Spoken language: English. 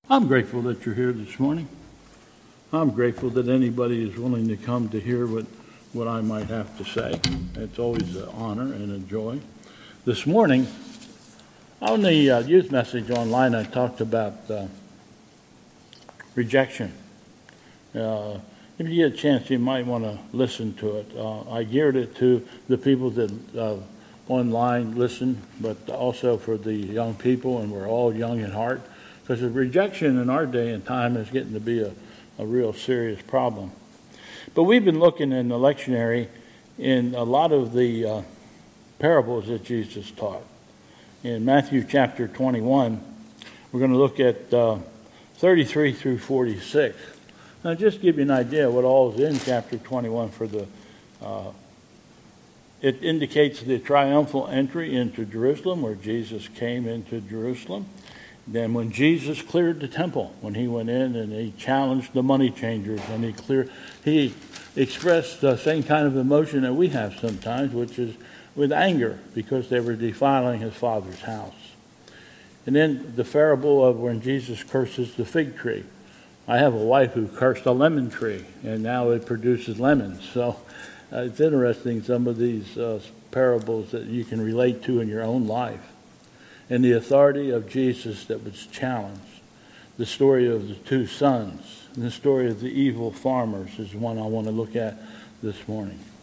I'm grateful that you're here this morning. I'm grateful that anybody is willing to come to hear what I might have to say. It's always an honor and a joy. This morning, on the youth message online, I talked about rejection. If you get a chance, you might want to listen to it. I geared it to the people that online listen, but also for the young people, and we're all young at heart. Because rejection in our day and time is getting to be a real serious problem. But we've been looking in the lectionary in a lot of the parables that Jesus taught. In Matthew chapter 21, we're going to look at 33 through 46. Now, just to give you an idea of what all is in chapter 21 for the it indicates the triumphal entry into Jerusalem, where Jesus came into Jerusalem. Then when Jesus cleared the temple, when he went in and he challenged the money changers, and he expressed the same kind of emotion that we have sometimes, which is with anger because they were defiling his Father's house. And then the parable of when Jesus curses the fig tree. I have a wife who cursed a lemon tree, and now it produces lemons. So it's interesting, some of these parables that you can relate to in your own life. And the authority of Jesus that was challenged. The story of the two sons and the story of the evil farmers is one I want to look at this morning.